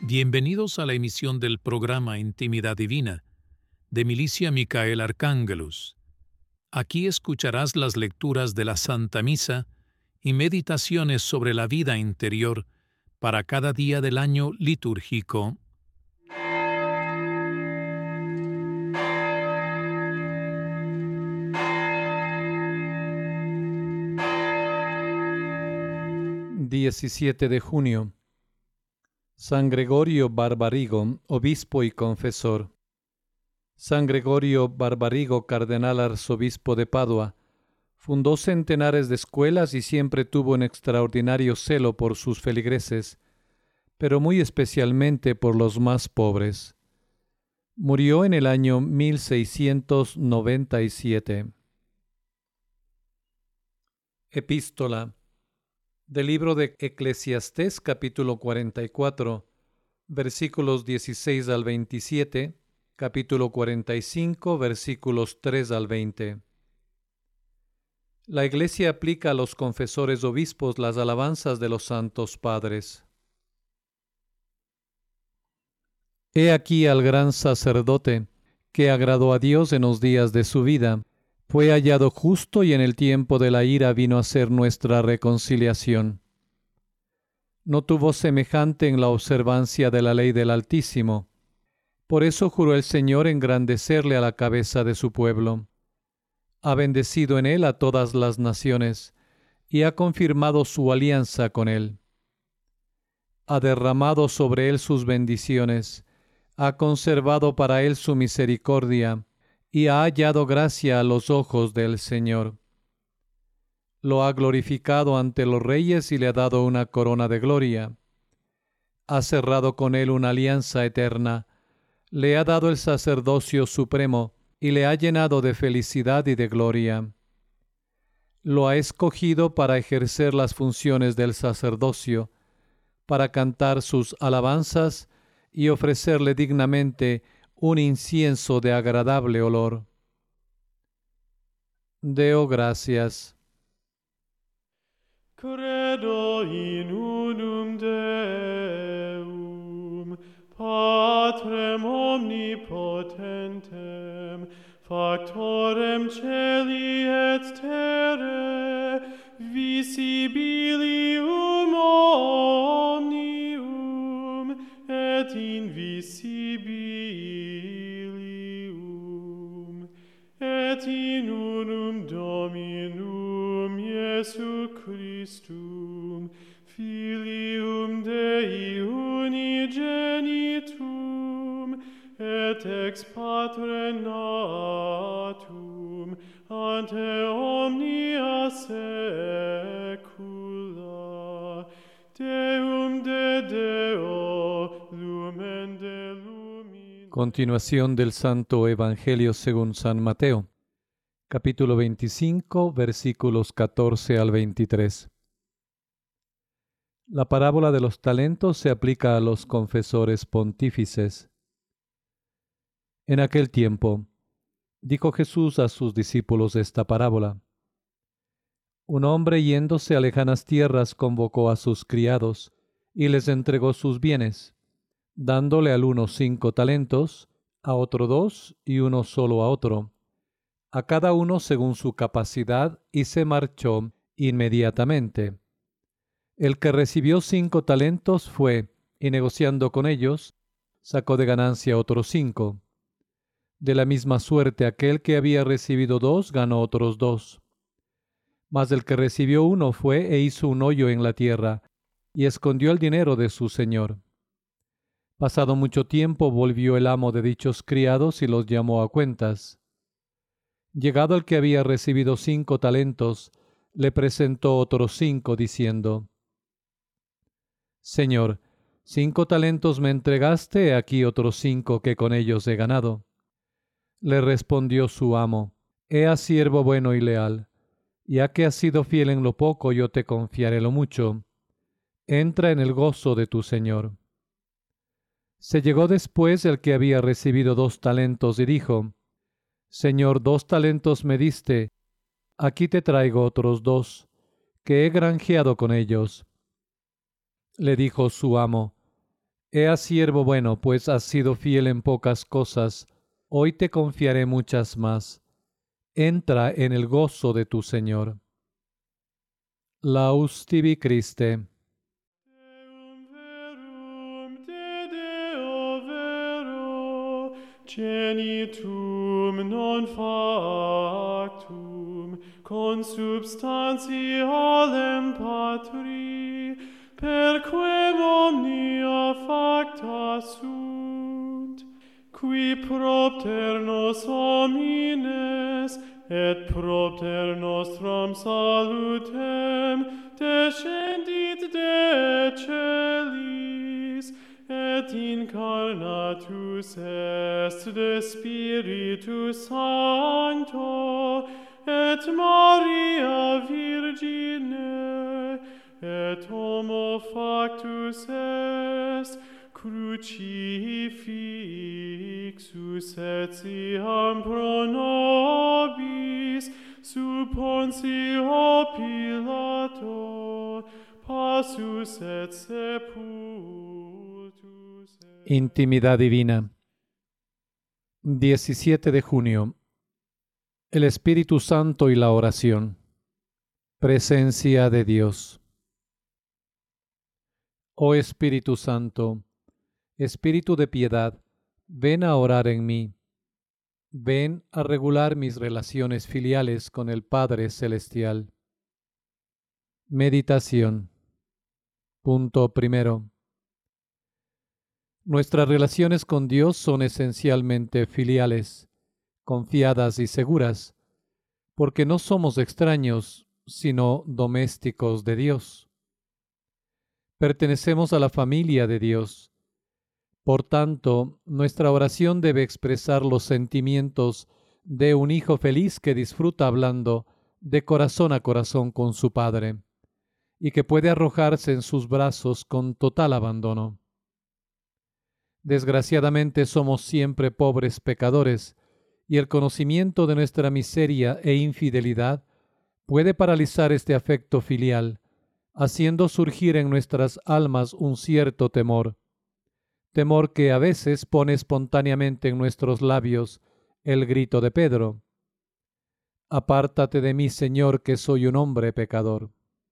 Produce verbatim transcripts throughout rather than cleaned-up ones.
Bienvenidos a la emisión del programa Intimidad Divina, de Milicia Micael Arcángelus. Aquí escucharás las lecturas de la Santa Misa y meditaciones sobre la vida interior para cada día del año litúrgico. diecisiete de junio. San Gregorio Barbarigo, obispo y confesor. San Gregorio Barbarigo, cardenal arzobispo de Padua, fundó centenares de escuelas y siempre tuvo un extraordinario celo por sus feligreses, pero muy especialmente por los más pobres. Murió en el año mil seiscientos noventa y siete. Epístola del libro de Eclesiastés, capítulo cuarenta y cuatro, versículos dieciséis al veintisiete, capítulo cuarenta y cinco, versículos tres al veinte. La Iglesia aplica a los confesores obispos las alabanzas de los santos padres. He aquí al gran sacerdote, que agradó a Dios en los días de su vida. Fue hallado justo y en el tiempo de la ira vino a ser nuestra reconciliación. No tuvo semejante en la observancia de la ley del Altísimo. Por eso juró el Señor engrandecerle a la cabeza de su pueblo. Ha bendecido en él a todas las naciones y ha confirmado su alianza con él. Ha derramado sobre él sus bendiciones, ha conservado para él su misericordia, y ha hallado gracia a los ojos del Señor. Lo ha glorificado ante los reyes y le ha dado una corona de gloria. Ha cerrado con él una alianza eterna, le ha dado el sacerdocio supremo y le ha llenado de felicidad y de gloria. Lo ha escogido para ejercer las funciones del sacerdocio, para cantar sus alabanzas y ofrecerle dignamente un incienso de agradable olor. Deo gracias. Credo in unum Deum, Patrem omnipotentem, factorem celi et terrae, visibilium omnium et invisibilium, et in unum Dominum Iesu Christum, Filium Dei unigenitum, et ex Patre natum, ante omnia saecula, Deum de Deo, lumen de lumina. Continuación del Santo Evangelio según San Mateo, capítulo veinticinco, versículos catorce al veintitrés. La parábola de los talentos se aplica a los confesores pontífices. En aquel tiempo, dijo Jesús a sus discípulos esta parábola. Un hombre yéndose a lejanas tierras convocó a sus criados y les entregó sus bienes, dándole al uno cinco talentos, a otro dos y uno solo a otro, a cada uno según su capacidad, y se marchó inmediatamente. El que recibió cinco talentos fue, y negociando con ellos, sacó de ganancia otros cinco. De la misma suerte aquel que había recibido dos ganó otros dos. Mas el que recibió uno fue e hizo un hoyo en la tierra, y escondió el dinero de su señor. Pasado mucho tiempo volvió el amo de dichos criados y los llamó a cuentas. Llegado el que había recibido cinco talentos, le presentó otros cinco, diciendo: Señor, cinco talentos me entregaste, he aquí otros cinco que con ellos he ganado. Le respondió su amo: Ea siervo bueno y leal, ya que has sido fiel en lo poco, yo te confiaré lo mucho. Entra en el gozo de tu señor. Se llegó después el que había recibido dos talentos y dijo: Señor, dos talentos me diste, aquí te traigo otros dos, que he granjeado con ellos. Le dijo su amo: Ea siervo bueno, pues has sido fiel en pocas cosas, hoy te confiaré muchas más. Entra en el gozo de tu Señor. Laus tibi Christe. Deum verum te Deo vero, genitum non factum, consubstantialem Patri, perquem omnia facta sunt, qui propter nos homines, et propter nostram salutem, descendit de celis, et incarnatus est de Spiritus Sancto, et Maria Virgine, et homo factus est, crucifixus etiam pro nobis, sub Pontio Pilato, passus et sepultus est. Intimidad divina. diecisiete de junio. El Espíritu Santo y la oración. Presencia de Dios. Oh Espíritu Santo, Espíritu de piedad, ven a orar en mí. Ven a regular mis relaciones filiales con el Padre Celestial. Meditación. Punto primero. Nuestras relaciones con Dios son esencialmente filiales, confiadas y seguras, porque no somos extraños, sino domésticos de Dios. Pertenecemos a la familia de Dios. Por tanto, nuestra oración debe expresar los sentimientos de un hijo feliz que disfruta hablando de corazón a corazón con su Padre y que puede arrojarse en sus brazos con total abandono. Desgraciadamente somos siempre pobres pecadores y el conocimiento de nuestra miseria e infidelidad puede paralizar este afecto filial, haciendo surgir en nuestras almas un cierto temor. Temor que a veces pone espontáneamente en nuestros labios el grito de Pedro: «Apártate de mí, Señor, que soy un hombre pecador».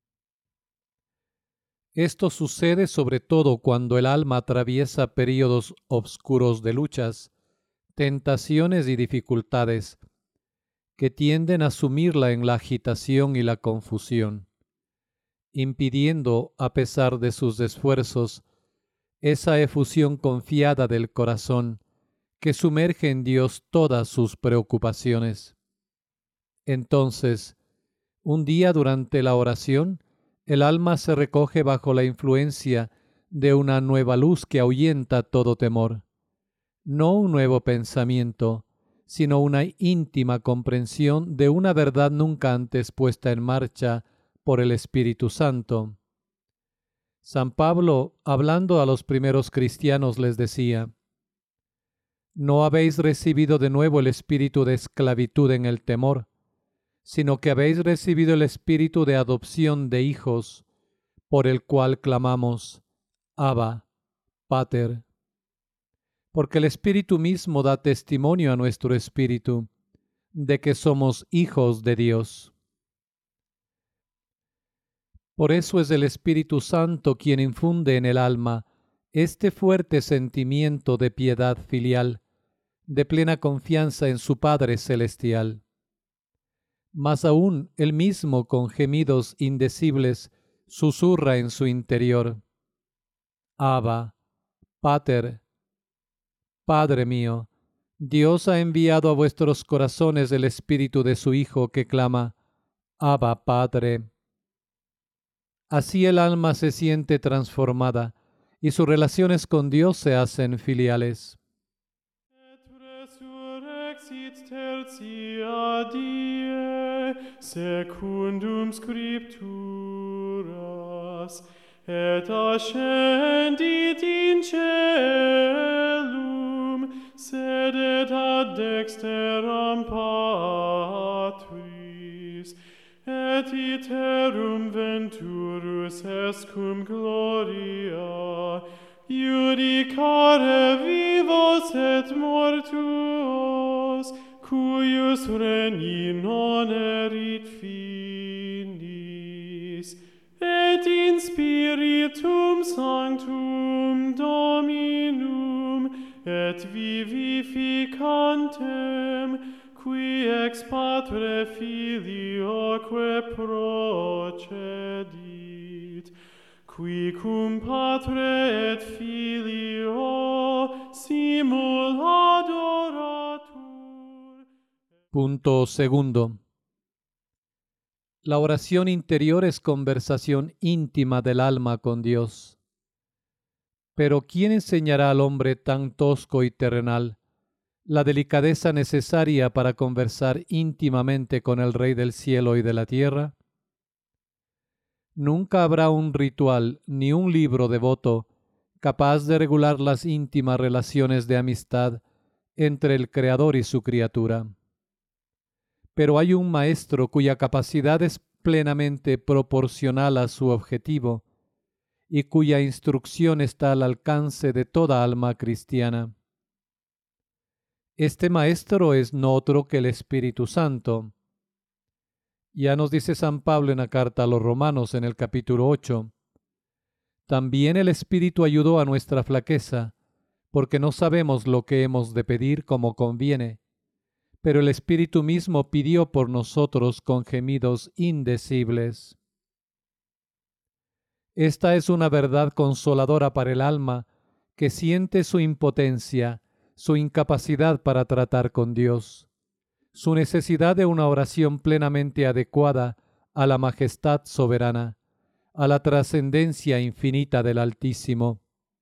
Esto sucede sobre todo cuando el alma atraviesa períodos obscuros de luchas, tentaciones y dificultades que tienden a sumirla en la agitación y la confusión, impidiendo, a pesar de sus esfuerzos, esa efusión confiada del corazón que sumerge en Dios todas sus preocupaciones. Entonces, un día durante la oración, el alma se recoge bajo la influencia de una nueva luz que ahuyenta todo temor. No un nuevo pensamiento, sino una íntima comprensión de una verdad nunca antes puesta en marcha por el Espíritu Santo. San Pablo, hablando a los primeros cristianos, les decía: «No habéis recibido de nuevo el espíritu de esclavitud en el temor, sino que habéis recibido el espíritu de adopción de hijos, por el cual clamamos: Abba, Pater». Porque el Espíritu mismo da testimonio a nuestro espíritu de que somos hijos de Dios. Por eso es el Espíritu Santo quien infunde en el alma este fuerte sentimiento de piedad filial, de plena confianza en su Padre Celestial. Más aún, él mismo con gemidos indecibles susurra en su interior: Abba, Pater, Padre mío, Dios ha enviado a vuestros corazones el Espíritu de su Hijo que clama: Abba, Padre. Así el alma se siente transformada y sus relaciones con Dios se hacen filiales. Et resurrexit tertia die, secundum scripturas, et ascendit in caelum, sedet ad dexteram Patris, et iterum venturus est cum gloria, Judicare vivos et mortuos, cuius regni non erit finis, et in spiritum sanctum Dominum, et vivificantem, qui ex Patre Filioque procedit, qui cum Patre et Filio simul adoratur. Punto segundo. La oración interior es conversación íntima del alma con Dios. Pero ¿quién enseñará al hombre tan tosco y terrenal la delicadeza necesaria para conversar íntimamente con el Rey del cielo y de la tierra? Nunca habrá un ritual ni un libro devoto capaz de regular las íntimas relaciones de amistad entre el Creador y su criatura. Pero hay un maestro cuya capacidad es plenamente proporcional a su objetivo y cuya instrucción está al alcance de toda alma cristiana. Este maestro es no otro que el Espíritu Santo. Ya nos dice San Pablo en la carta a los Romanos en el capítulo ocho. También el Espíritu ayudó a nuestra flaqueza, porque no sabemos lo que hemos de pedir como conviene, pero el Espíritu mismo pidió por nosotros con gemidos indecibles. Esta es una verdad consoladora para el alma que siente su impotencia, su incapacidad para tratar con Dios, su necesidad de una oración plenamente adecuada a la majestad soberana, a la trascendencia infinita del Altísimo.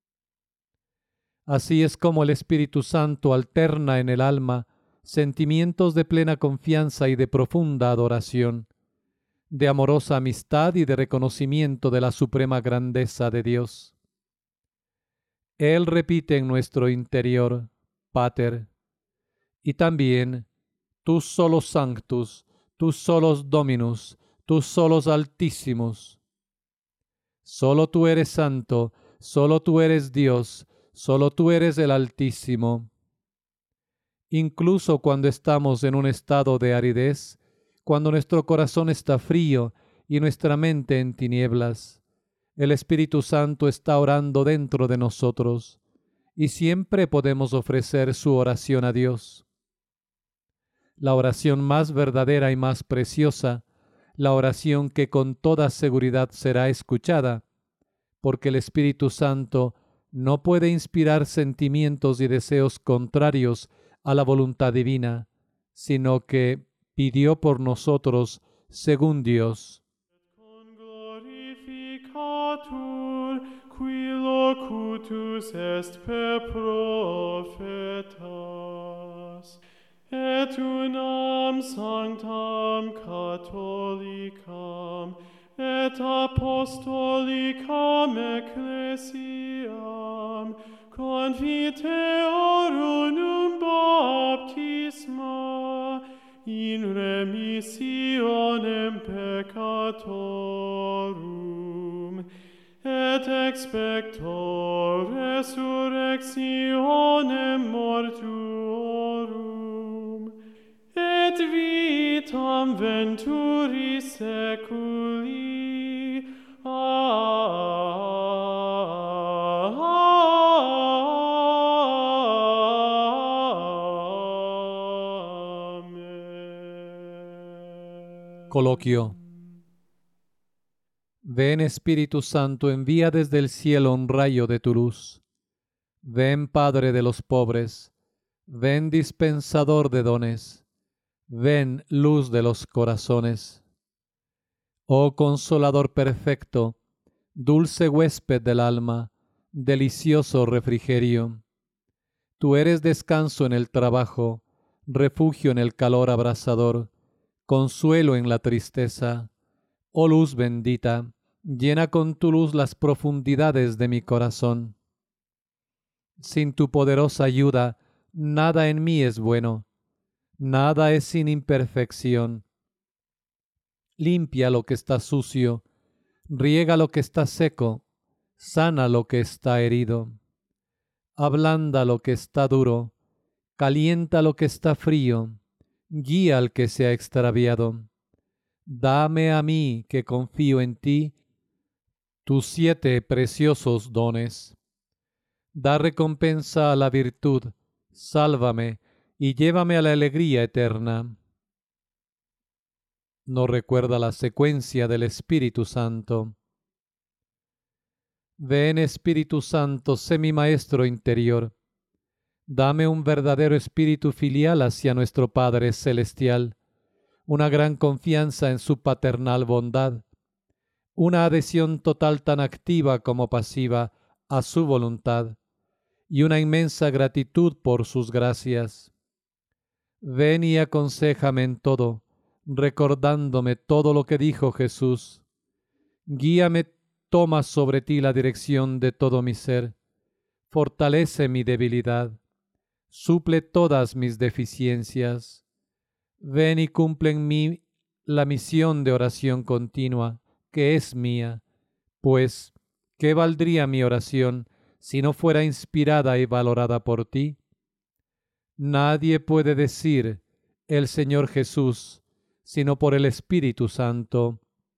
Así es como el Espíritu Santo alterna en el alma sentimientos de plena confianza y de profunda adoración, de amorosa amistad y de reconocimiento de la suprema grandeza de Dios. Él repite en nuestro interior, Pater, y también, tus solos sanctus, tus solos dominus, tus solos altísimos. Solo tú eres santo, solo tú eres Dios, solo tú eres el Altísimo. Incluso cuando estamos en un estado de aridez, cuando nuestro corazón está frío y nuestra mente en tinieblas, el Espíritu Santo está orando dentro de nosotros y siempre podemos ofrecer su oración a Dios. La oración más verdadera y más preciosa, la oración que con toda seguridad será escuchada, porque el Espíritu Santo no puede inspirar sentimientos y deseos contrarios a la voluntad divina, sino que pidió por nosotros según Dios. Con glorificatur, qui locutus est per prophetas, et unam sanctam catholicam, et apostolicam ecclesiam, confiteor unum baptisma, in remissionem peccatorum, et expector resurrectionem mortuorum, et vitam venturi seculi. Amen. Coloquio. Ven, Espíritu Santo, envía desde el cielo un rayo de tu luz. Ven, Padre de los pobres. Ven, dispensador de dones. Ven, luz de los corazones. Oh Consolador perfecto, dulce huésped del alma, delicioso refrigerio. Tú eres descanso en el trabajo, refugio en el calor abrasador, consuelo en la tristeza. Oh luz bendita, llena con tu luz las profundidades de mi corazón. Sin tu poderosa ayuda, nada en mí es bueno, nada es sin imperfección. Limpia lo que está sucio, riega lo que está seco, sana lo que está herido, ablanda lo que está duro, calienta lo que está frío, guía al que se ha extraviado. Dame a mí, que confío en ti, tus siete preciosos dones. Da recompensa a la virtud, sálvame y llévame a la alegría eterna. No recuerda la secuencia del Espíritu Santo. Ven, Espíritu Santo, sé mi maestro interior. Dame un verdadero espíritu filial hacia nuestro Padre Celestial, una gran confianza en su paternal bondad, una adhesión total tan activa como pasiva a su voluntad, y una inmensa gratitud por sus gracias. Ven y aconséjame en todo, recordándome todo lo que dijo Jesús. Guíame, toma sobre ti la dirección de todo mi ser, fortalece mi debilidad, suple todas mis deficiencias. Ven y cumple en mí la misión de oración continua, que es mía, pues, ¿qué valdría mi oración si no fuera inspirada y valorada por ti? Nadie puede decir el Señor Jesús, sino por el Espíritu Santo.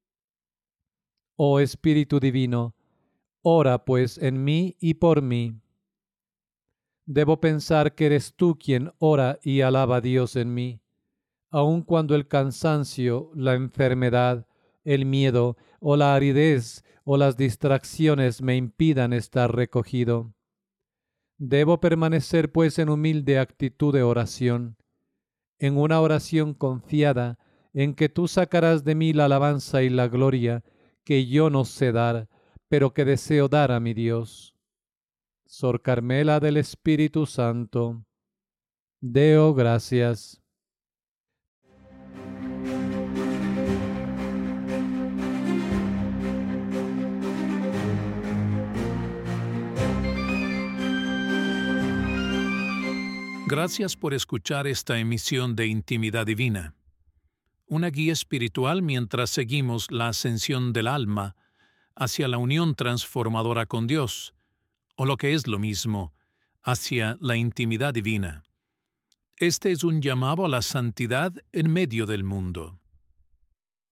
Oh Espíritu Divino, ora pues en mí y por mí. Debo pensar que eres tú quien ora y alaba a Dios en mí, aun cuando el cansancio, la enfermedad, el miedo o la aridez o las distracciones me impidan estar recogido. Debo permanecer pues en humilde actitud de oración, en una oración confiada en que tú sacarás de mí la alabanza y la gloria que yo no sé dar, pero que deseo dar a mi Dios. Sor Carmela del Espíritu Santo, Deo gracias. Gracias por escuchar esta emisión de Intimidad Divina, una guía espiritual mientras seguimos la ascensión del alma hacia la unión transformadora con Dios, o lo que es lo mismo, hacia la intimidad divina. Este es un llamado a la santidad en medio del mundo.